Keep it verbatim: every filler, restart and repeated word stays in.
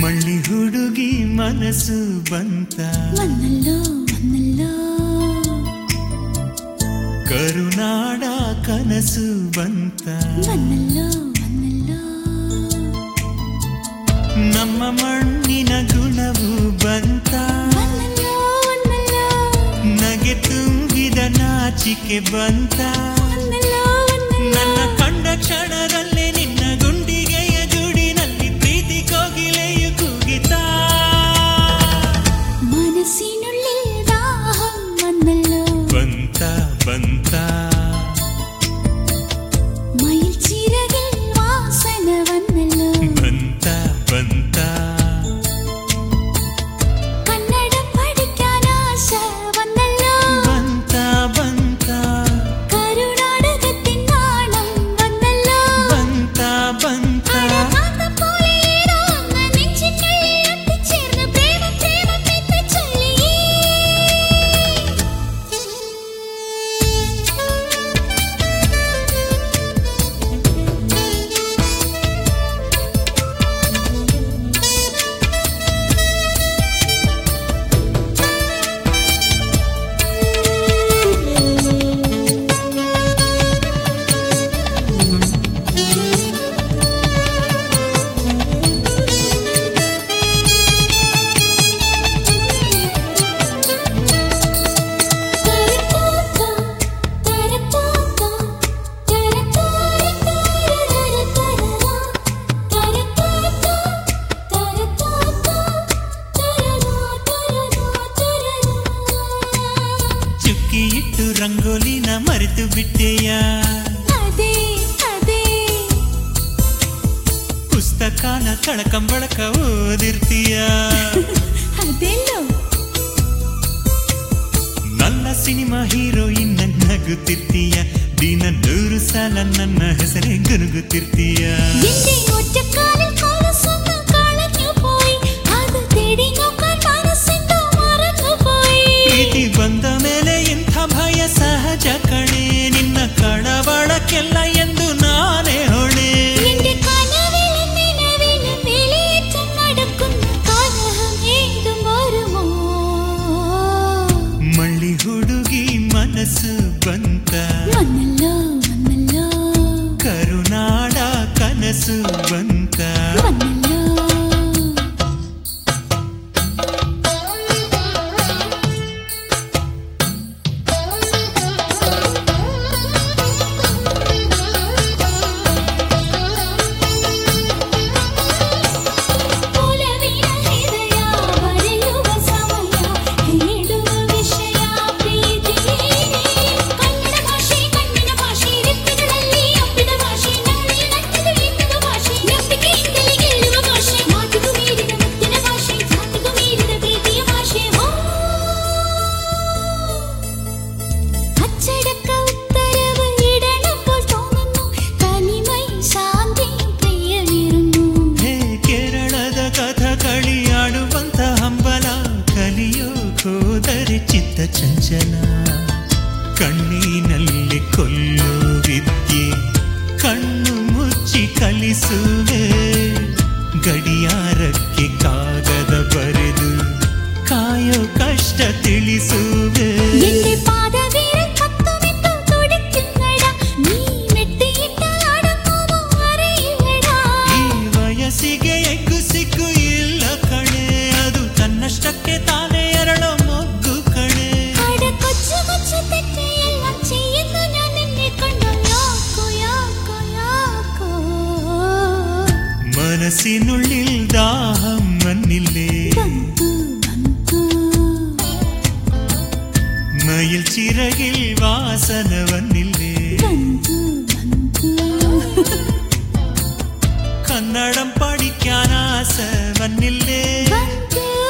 ಮಳ್ಳಿ ಹುಡುಗಿ ಮನಸ್ಸು ಬಂತ ಮನ್ನಲ್ಲೋ ಮನ್ನಲ್ಲೋ ಕರುನಾಡ ಕನಸು ಬಂತ ಮನ್ನಲ್ಲೋ ಮನ್ನಲ್ಲೋ ನಮ್ಮ ಮಣ್ಣಿನ ಗುಣವು ಬಂತ ಮನ್ನಲ್ಲೋ ಮನ್ನಲ್ಲೋ ನಗೆ ತುಂಬಿದ ನಾಚಿಕೆ ಬಂತ ಮನ್ನಲ್ಲೋ ನನ್ನ ಕಂಡ ಕ್ಷಣದಲ್ಲೇ ನಿನ್ನ ಗುಂಡಿಗೆಯ ಜುಡಿನಲ್ಲಿ ಪ್ರೀತಿ ಕೋಗಿಲೆಯು ಕೂಗಿತಾ ಮನಸ್ಸಿನುಳ್ಳಿಲ್ ದಾಹ ಮನ್ನಲ್ಲೋ ಬಂತ ಬಂತ ಮയിൽ ಚಿರಗಿಲ್ ವಾಸನ ವನ್ನಲ್ಲೋ ಬಂತ ಬಂತ ಕನ್ನಡ പഠിക്കാൻ ആശ വന്നല്ലോ ಬಂತ ಬಂತ കരുനാടകത്തിൻ നാണം വന്നല്ലോ ಬಂತ ಬಂತ അഴകാത്ത പോലെ ഏതോ ഒന്ന് നെഞ്ചിനുള്ളിൽ ഒട്ടിച്ചേർന്ന് പ്രേമം പ്രേമം എന്ന് ചൊല്ലി ಚುಕ್ಕಿಯಿಟ್ಟು ರಂಗೋಲಿನ ಮರೆತು ಬಿಟ್ಟೆಯ ಅದೇ ಅದೇ ಪುಸ್ತಕನ ಕಳಕಂಬಳಕ ಓದಿರ್ತೀಯ ಅದೆಲ್ಲೋ ನನ್ನ ಸಿನಿಮಾ ಹೀರೋಯಿನ್ ನಗುತ್ತಿರ್ತೀಯ ದಿನ ನೂರು ಸಲ ನನ್ನ ಹೆಸರೇ ಗುನುಗುತ್ತಿರ್ತೀಯ എന്റെ ഒറ്റക്കാലിൽ കൊലുസൊന്ന് കളഞ്ഞു പോയി അത് തേടി നോക്കാൻ മനസ്സെന്തോ മറന്നു പോയി ಪ್ರೀತಿ ಬಂದ ಮೇಲೆ ಇಂಥ ಭಯ ಸಹಜ ಕಣೆ ನಿನ್ನ ಕಳವಳಕ್ಕೆಲ್ಲ ಎಂದು ನಾನೇ ಹೊಣೆ എന്റെ കനവിലും നിലവിലും വിളിയേറ്റം നടക്കുന്ന കലഹം ഏതും വരുമോ ಮಳ್ಳಿ ಹುಡುಗಿ ಮನಸ್ಸು ಬಂತ വന്നല്ലോ വന്നല്ലോ ಕರುನಾಡ ಕನಸು ಬಂತ വന്നല്ലോ ಪುಲವಿನ ಹೃದಯ ಬರೆಯುವ ಸಮಯ ಹೇಳುವ ವಿಷಯ ಪ್ರೀತಿಯೇ ಕನ್ನಡ ಭಾಷೆ ಕಣ್ಣಿನ ಭಾಷೆ ರೆಪ್ಪೆಗಳಲ್ಲಿ ಅಪ್ಪಿದ ಭಾಷೆ ನನ್ನಲ್ಲಿ ನನ್ನದು ಎನ್ನುವ ಭಾಷೆ ನಂಬಿಕೆಯಿಂದಲೇ ಗೆಲ್ಲುವ ಭಾಷೆ ಮಾತಿಗೂ ಮೀರಿದ ಮುತ್ತಿನ ಭಾಷೆ ಜಾತಿಗೂ ಮೀರಿದ ಪ್ರೀತಿಯ ಭಾಷೆ ಓ അച്ചടക്ക ഉത്തരവ് ഇടണപ്പോൾ തോന്നുന്നു തനിമൈ ശാന്തി പ്രിയമിരുന്നു ಹೇ ಕೇರಳದ ಕಥಕಳಿ ಆಡುವಂತ ಹಂಬಲ ಕಲಿಯೋ ಹೋದರೆ ಚಿತ್ತ ಚಂಚಲ ಕಣ್ಣಿನಲ್ಲಿ ಕೊಲ್ಲೋ ವಿದ್ಯೆ ಕಣ್ಣು ಮುಚ್ಚಿ ಕಲಿಸುವೆ ಗಡಿಯಾರಕ್ಕೆ ಕಾಗದ ಬರೆದು ಕಾಯೋ ಕಷ್ಟ ತಿಳಿಸುವೆ എന്റെ പാദവിരൽ കത്തുവിട്ടു തുടിക്കുന്നട നീ മെട്ടിയിട്ട അടങ്ങുമോ അറിയില്ലടാ ಈ ವಯಸ್ಸಿಗೆ ಎಗ್ಗು ಸಿಕ್ಕು ಇಲ್ಲ ಕಣೆ ಅದು ತನ್ನಷ್ಟಕ್ಕೆ ತಾನೇ ಎರಡೋ ಮೊಗ್ಗು ಕಣೆ അട കൊച്ചു കൊച്ചു തെറ്റെല്ലാം ചെയ്യുന്നു ഞാൻ നിന്നെ കണ്ടു യാക്കോ യാക്കോ യാക്കോ ಮನಸ್ಸಿನುಳ್ಳಿಲ್ ದಾಹಂ ಮನ್ನಿಲ್ಲೇ ಬಂತು ಬಂತು മയിൽ ചിറകിൽ വാസനവന്നില്ലേ ಬಂತು ಬಂತು കന്നഡം പഠിക്കാൻ ആസ വന്നില്ലേ ಬಂತು